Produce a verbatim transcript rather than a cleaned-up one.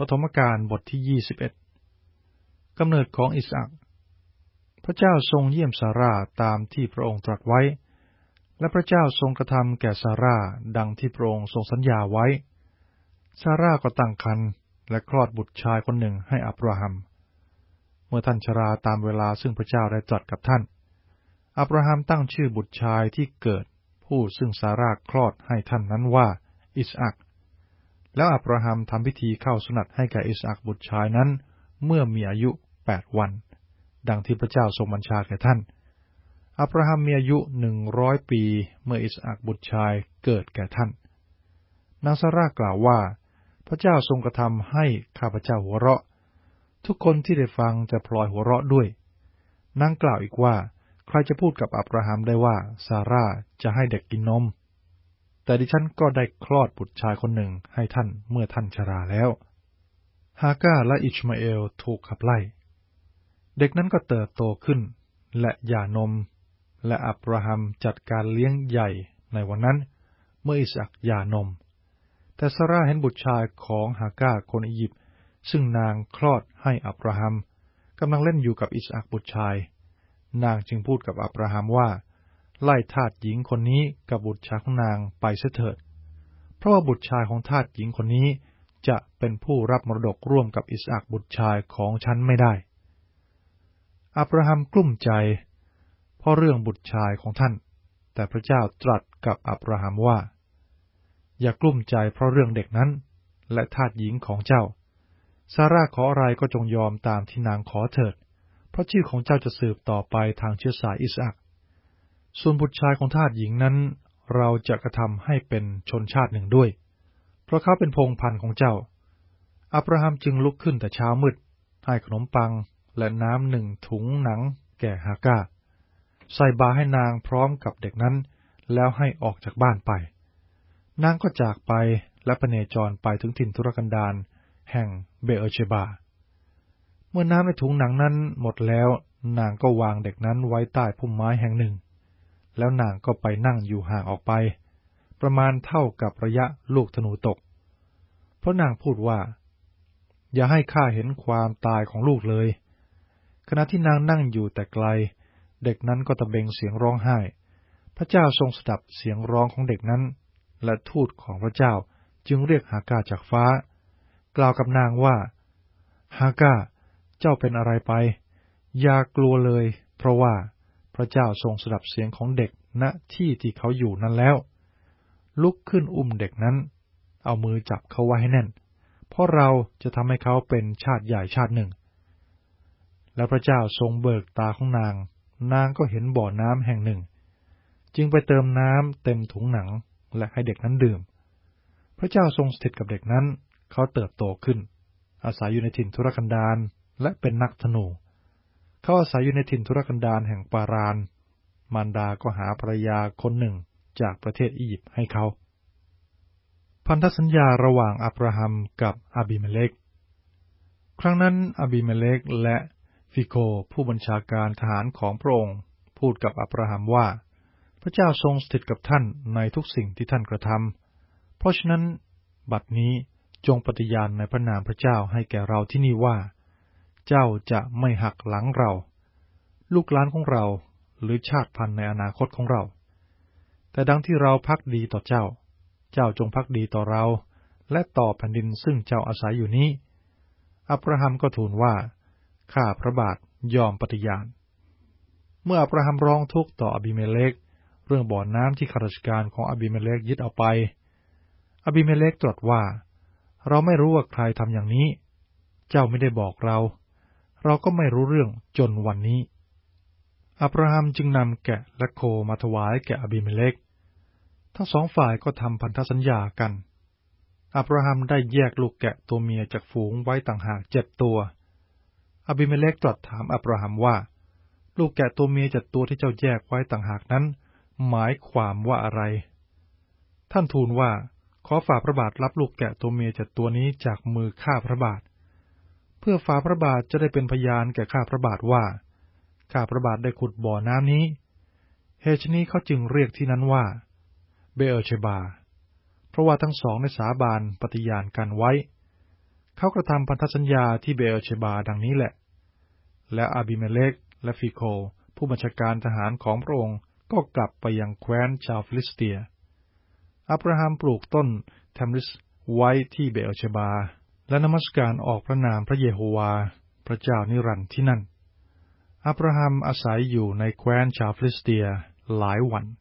ฐมกาลบทที่ยี่สิบเอ็ดกำเนิดของอิสอัคพระเจ้าทรงเยี่ยมซาราตามที่พระองค์ตรัสไว้และพระเจ้าทรงกระทำแก่ซาราดังที่พระองค์ทรงสัญญาไว้ซาราก็ตั้งครรภ์และคลอดบุตรชายคนหนึ่งให้อับราฮัมเมื่อท่านชราตามเวลาซึ่งพระเจ้าได้ตรัสกับท่านอับราฮัมตั้งชื่อบุตรชายที่เกิดผู้ซึ่งซาราคลอดให้ท่านนั้นว่าอิสอัคแล้วอับราฮัมทำพิธีเข้าสุนัตให้แก่อิสอัคบุตรชายนั้นเมื่อมีอายุแปดวันดังที่พระเจ้าทรงบัญชาแก่ท่านอับราฮัมมีอายุหนึ่งร้อยปีเมื่ออิสอัคบุตรชายเกิดแก่ท่านนางซารากล่าวว่าพระเจ้าทรงกระทำให้ข้าพเจ้าหัวเราะทุกคนที่ได้ฟังจะพลอยหัวเราะด้วยนางกล่าวอีกว่าใครจะพูดกับอับราฮัมได้ว่าซาร่าจะให้เด็กกินนมแต่ดิฉันก็ได้คลอดบุตรชายคนหนึ่งให้ท่านเมื่อท่านชราแล้วฮากาและอิชมาเอลถูกขับไล่เด็กนั้นก็เติบโตขึ้นและหย่านมและอับราฮัมจัดการเลี้ยงใหญ่ในวันนั้นเมื่ออิสอัคหย่านมแต่ซาร่าเห็นบุตรชายของฮากาคนอียิปต์ซึ่งนางคลอดให้อับราฮัมกำลังเล่นอยู่กับอิสอัคบุตรชายนางจึงพูดกับอับราฮัมว่าไล่ทาสหญิงคนนี้กับบุตรชายของนางไปเสียเถิดเพราะว่าบุตรชายของทาสหญิงคนนี้จะเป็นผู้รับมรดกร่วมกับอิสอัคบุตรชายของฉันไม่ได้อับราฮัมกลุ้มใจเพราะเรื่องบุตรชายของท่านแต่พระเจ้าตรัสกับอับราฮัมว่าอย่ากลุ้มใจเพราะเรื่องเด็กนั้นและทาสหญิงของเจ้าซาร่าขออะไรก็จงยอมตามที่นางขอเถิดเพราะชื่อของเจ้าจะสืบต่อไปทางเชื้อสายอิสอัคส่วนบุตรชายของทาสหญิงนั้นเราจะกระทำให้เป็นชนชาติหนึ่งด้วยเพราะเขาเป็นพงศ์พันธุ์ของเจ้าอับราฮัมจึงลุกขึ้นแต่เช้ามืดให้ขนมปังและน้ำหนึ่งถุงหนังแก่ฮากาใส่บาตรให้นางพร้อมกับเด็กนั้นแล้วให้ออกจากบ้านไปนางก็จากไปและพเนจรไปถึงถิ่นทุรกันดารแห่งเบเอเชบาเมื่อน้ำในถุงหนังนั้นหมดแล้วนางก็วางเด็กนั้นไว้ใต้พุ่มไม้แห่งหนึ่งแล้วนางก็ไปนั่งอยู่ห่างออกไปประมาณเท่ากับระยะลูกธนูตกเพราะนางพูดว่าอย่าให้ข้าเห็นความตายของลูกเลยขณะที่นางนั่งอยู่แต่ไกลเด็กนั้นก็ตะเบงเสียงร้องไห้พระเจ้าทรงสดับเสียงร้องของเด็กนั้นและทูตของพระเจ้าจึงเรียกฮากาจากฟ้ากล่าวกับนางว่าฮากาเจ้าเป็นอะไรไปอย่ากลัวเลยเพราะว่าพระเจ้าทรงสดับเสียงของเด็กณที่ที่เขาอยู่นั้นแล้วลุกขึ้นอุ้มเด็กนั้นเอามือจับเขาไว้ให้แน่นเพราะเราจะทำให้เขาเป็นชาติใหญ่ชาติหนึ่งและพระเจ้าทรงเบิกตาของนางนางก็เห็นบ่อน้ำแห่งหนึ่งจึงไปเติมน้ำเต็มถุงหนังและให้เด็กนั้นดื่มพระเจ้าทรงสถิตกับเด็กนั้นเขาเติบโตขึ้นอาศัยอยู่ในถิ่นทุรกันดารและเป็นนักธนูเขาอาศัยอยู่ในถิ่นทุรกันดารแห่งปารานมารดาก็หาภรรยาคนหนึ่งจากประเทศอียิปต์ให้เขาพันธสัญญาระหว่างอับราฮัมกับอาบิเมเลกครั้งนั้นอาบิเมเลกและฟิโคผู้บัญชาการทหารของพระองค์พูดกับอับราฮัมว่าพระเจ้าทรงสถิตกับท่านในทุกสิ่งที่ท่านกระทำเพราะฉะนั้นบัดนี้จงปฏิญาณในพระนามพระเจ้าให้แก่เราที่นี่ว่าเจ้าจะไม่หักหลังเราลูกหลานของเราหรือชาติพันธุ์ในอนาคตของเราแต่ดังที่เราภักดีต่อเจ้าเจ้าจงภักดีต่อเราและต่อแผ่นดินซึ่งเจ้าอาศัยอยู่นี้อับราฮัมก็ทูลว่าข้าพระบาทยอมปฏิญาณเมื่ออับราฮัมร้องทุกข์ต่ออบิเมเลกเรื่องบ่อน้ำที่ข้าราชการของอบิเมเลกยึดเอาไปอบิเมเลกตรัสว่าเราไม่รู้ว่าใครทำอย่างนี้เจ้าไม่ได้บอกเราเราก็ไม่รู้เรื่องจนวันนี้อับราฮัมจึงนำแกะและโคมาถวายแก่อบิเมเลกทั้งสองฝ่ายก็ทำพันธสัญญากันอับราฮัมได้แยกลูกแกะตัวเมียจากฝูงไว้ต่างหากเจ็ดตัวอบิเมเลกตรัสถามอับราฮัมว่าลูกแกะตัวเมียเจ็ดตัวที่เจ้าแยกไว้ต่างหากนั้นหมายความว่าอะไรท่านทูลว่าขอฝ่าพระบาทรับลูกแกะตัวเมียเจ็ดตัวนี้จากมือข้าพระบาทเพื่อฝ่าพระบาทจะได้เป็นพยานแก่ข้าพระบาทว่าข้าพระบาทได้ขุดบ่อน้ำนี้เหตุนี้เขาจึงเรียกที่นั้นว่าเบเอเชบาเพราะว่าทั้งสองได้สาบานปฏิญาณกันไว้เขากระทำพันธสัญญาที่เบเอลเชบาดังนี้แหละและอาบิเมเลกและฟิโคผู้บัญชาการทหารของพระองค์ก็กลับไปยังแคว้นชาวฟิลิสเตียอับราฮัมปลูกต้นแทมริสไว้ที่เบเอลเชบาและนมัสการออกพระนามพระเยโฮวาพระเจ้านิรันดร์ที่นั่นอับราฮัมอาศัยอยู่ในแคว้นชาวฟิลิสเตียหลายวัน